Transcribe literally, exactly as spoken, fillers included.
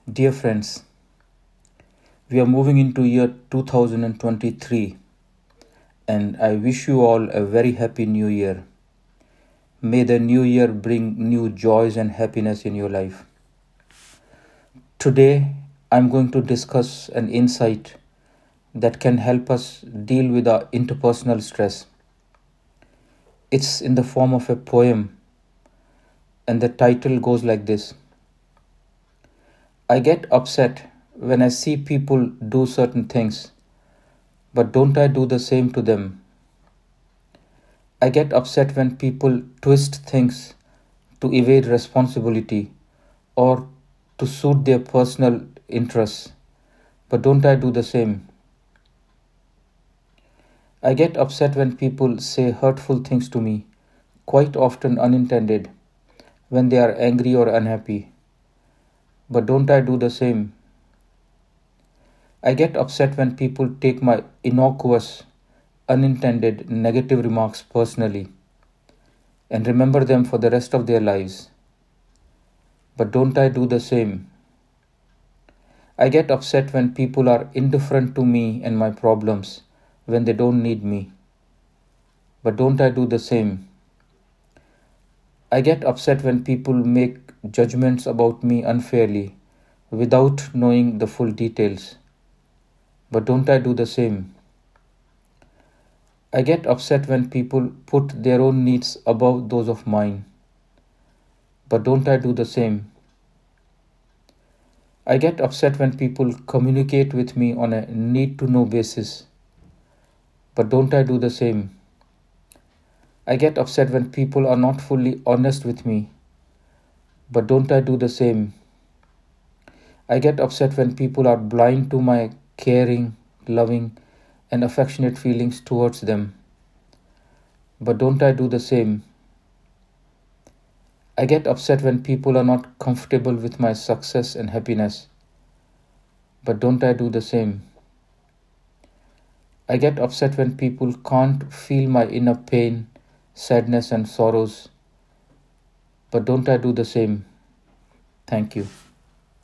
Dear friends, we are moving into year two thousand twenty-three and I wish you all a very happy new year. May the new year bring new joys and happiness in your life. Today, I'm going to discuss an insight that can help us deal with our interpersonal stress. It's in the form of a poem, and the title goes like this. I get upset when I see people do certain things, but don't I do the same to them? I get upset when people twist things to evade responsibility or to suit their personal interests, but don't I do the same? I get upset when people say hurtful things to me, quite often unintended, when they are angry or unhappy, but don't I do the same? I get upset when people take my innocuous, unintended negative remarks personally and remember them for the rest of their lives. But don't I do the same? I get upset when people are indifferent to me and my problems when they don't need me. But don't I do the same? I get upset when people make judgments about me unfairly without knowing the full details. But don't I do the same? I get upset when people put their own needs above those of mine. But don't I do the same? I get upset when people communicate with me on a need-to-know basis. But don't I do the same? I get upset when people are not fully honest with me. But don't I do the same? I get upset when people are blind to my caring, loving, and affectionate feelings towards them. But don't I do the same? I get upset when people are not comfortable with my success and happiness. But don't I do the same? I get upset when people can't feel my inner pain, sadness, and sorrows. But don't I do the same? Thank you.